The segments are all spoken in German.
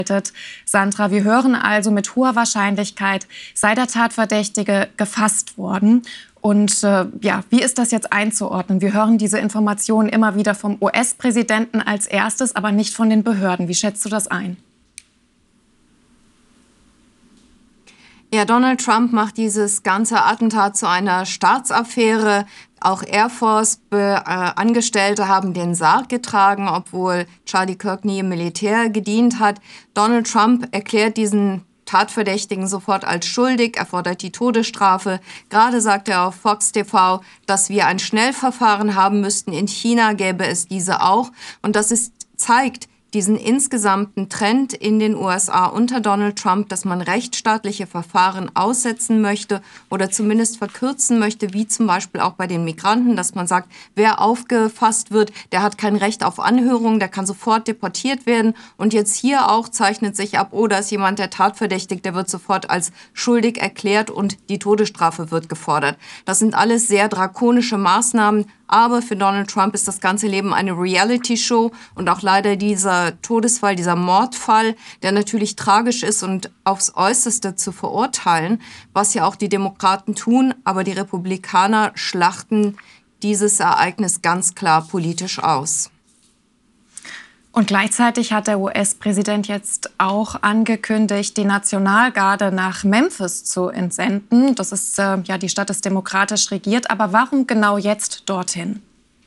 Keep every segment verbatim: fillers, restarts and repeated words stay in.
Sandra, wir hören also, mit hoher Wahrscheinlichkeit sei der Tatverdächtige gefasst worden. Und äh, ja, wie ist das jetzt einzuordnen? Wir hören diese Informationen immer wieder vom U S-Präsidenten als erstes, aber nicht von den Behörden. Wie schätzt du das ein? Ja, Donald Trump macht dieses ganze Attentat zu einer Staatsaffäre. Auch Air Force-Angestellte haben den Sarg getragen, obwohl Charlie Kirk nie im Militär gedient hat. Donald Trump erklärt diesen Tatverdächtigen sofort als schuldig, er fordert die Todesstrafe. Gerade sagt er auf Fox T V, dass wir ein Schnellverfahren haben müssten. In China gäbe es diese auch. Und das ist, zeigt diesen insgesamten Trend in den U S A unter Donald Trump, dass man rechtsstaatliche Verfahren aussetzen möchte oder zumindest verkürzen möchte, wie zum Beispiel auch bei den Migranten, dass man sagt, wer aufgefasst wird, der hat kein Recht auf Anhörung, der kann sofort deportiert werden. Und jetzt hier auch zeichnet sich ab, oh, da ist jemand, der tatverdächtigt, der wird sofort als schuldig erklärt und die Todesstrafe wird gefordert. Das sind alles sehr drakonische Maßnahmen. Aber für Donald Trump ist das ganze Leben eine Reality-Show und auch leider dieser Todesfall, dieser Mordfall, der natürlich tragisch ist und aufs Äußerste zu verurteilen, was ja auch die Demokraten tun. Aber die Republikaner schlachten dieses Ereignis ganz klar politisch aus. Und gleichzeitig hat der U S-Präsident jetzt auch angekündigt, die Nationalgarde nach Memphis zu entsenden. Das ist äh, ja, die Stadt ist demokratisch regiert. Aber warum genau jetzt dorthin?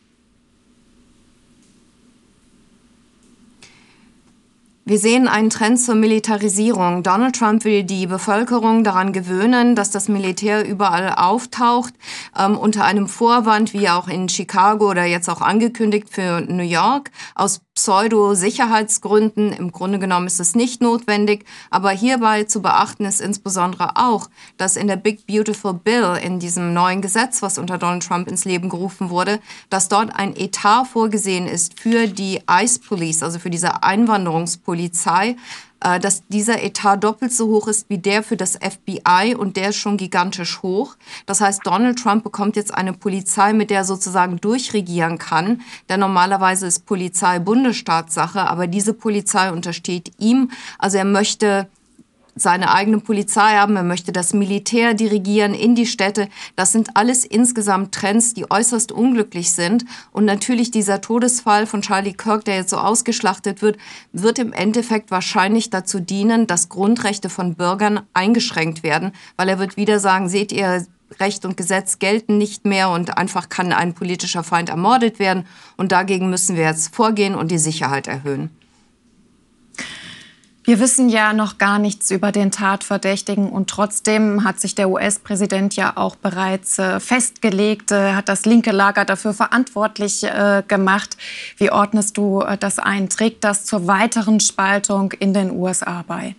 Wir sehen einen Trend zur Militarisierung. Donald Trump will die Bevölkerung daran gewöhnen, dass das Militär überall auftaucht, ähm, unter einem Vorwand, wie auch in Chicago oder jetzt auch angekündigt für New York, aus Pseudo-Sicherheitsgründen. Im Grunde genommen ist es nicht notwendig. Aber hierbei zu beachten ist insbesondere auch, dass in der Big Beautiful Bill, in diesem neuen Gesetz, was unter Donald Trump ins Leben gerufen wurde, dass dort ein Etat vorgesehen ist für die ICE Police, also für diese Einwanderungspolizei. Polizei, äh, dass dieser Etat doppelt so hoch ist wie der für das F B I und der ist schon gigantisch hoch. Das heißt, Donald Trump bekommt jetzt eine Polizei, mit der er sozusagen durchregieren kann, denn normalerweise ist Polizei Bundesstaatssache, aber diese Polizei untersteht ihm. Also er möchte seine eigene Polizei haben, er möchte das Militär dirigieren in die Städte. Das sind alles insgesamt Trends, die äußerst unglücklich sind. Und natürlich dieser Todesfall von Charlie Kirk, der jetzt so ausgeschlachtet wird, wird im Endeffekt wahrscheinlich dazu dienen, dass Grundrechte von Bürgern eingeschränkt werden, weil er wird wieder sagen, seht ihr, Recht und Gesetz gelten nicht mehr und einfach kann ein politischer Feind ermordet werden. Und dagegen müssen wir jetzt vorgehen und die Sicherheit erhöhen. Wir wissen ja noch gar nichts über den Tatverdächtigen und trotzdem hat sich der U S-Präsident ja auch bereits äh, festgelegt, äh, hat das linke Lager dafür verantwortlich äh, gemacht. Wie ordnest du äh, das ein? Trägt das zur weiteren Spaltung in den U S A bei?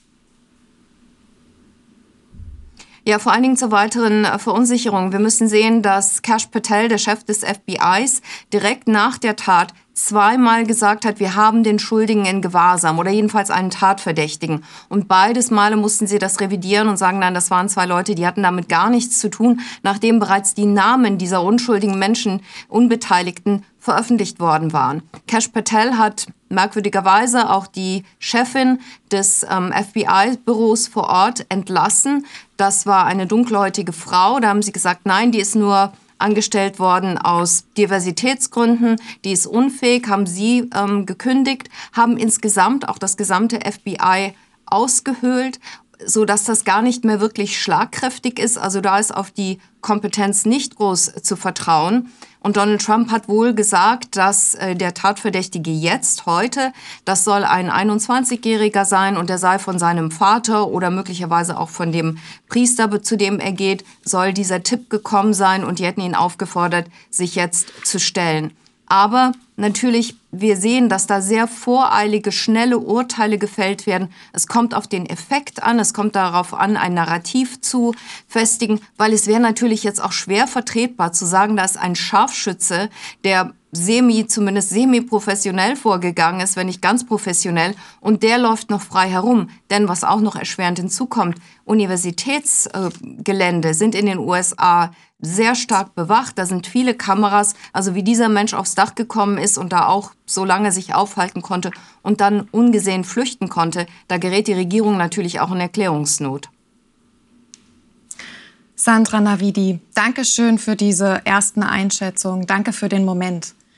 Ja, vor allen Dingen zur weiteren Verunsicherung. Wir müssen sehen, dass Kash Patel, der Chef des F B Is, direkt nach der Tat zweimal gesagt hat, wir haben den Schuldigen in Gewahrsam oder jedenfalls einen Tatverdächtigen. Und beides Male mussten sie das revidieren und sagen, nein, das waren zwei Leute, die hatten damit gar nichts zu tun, nachdem bereits die Namen dieser unschuldigen Menschen, Unbeteiligten, veröffentlicht worden waren. Kash Patel hat merkwürdigerweise auch die Chefin des ähm, F B I-Büros vor Ort entlassen. Das war eine dunkelhäutige Frau. Da haben sie gesagt, nein, die ist nur angestellt worden aus Diversitätsgründen, die ist unfähig, haben sie ähm, gekündigt, haben insgesamt auch das gesamte F B I ausgehöhlt, so dass das gar nicht mehr wirklich schlagkräftig ist. Also da ist auf die Kompetenz nicht groß zu vertrauen. Und Donald Trump hat wohl gesagt, dass äh, der Tatverdächtige jetzt, heute, das soll ein einundzwanzigjähriger sein und der sei von seinem Vater oder möglicherweise auch von dem Priester, zu dem er geht, soll dieser Tipp gekommen sein und die hätten ihn aufgefordert, sich jetzt zu stellen. Aber natürlich, wir sehen, dass da sehr voreilige, schnelle Urteile gefällt werden. Es kommt auf den Effekt an, es kommt darauf an, ein Narrativ zu festigen, weil es wäre natürlich jetzt auch schwer vertretbar zu sagen, da ist ein Scharfschütze, der semi, zumindest semi-professionell vorgegangen ist, wenn nicht ganz professionell, und der läuft noch frei herum. Denn was auch noch erschwerend hinzukommt, Universitätsgelände sind in den U S A sehr stark bewacht. Da sind viele Kameras. Also wie dieser Mensch aufs Dach gekommen ist und da auch so lange sich aufhalten konnte und dann ungesehen flüchten konnte, da gerät die Regierung natürlich auch in Erklärungsnot. Sandra Navidi, danke schön für diese ersten Einschätzungen. Danke für den Moment.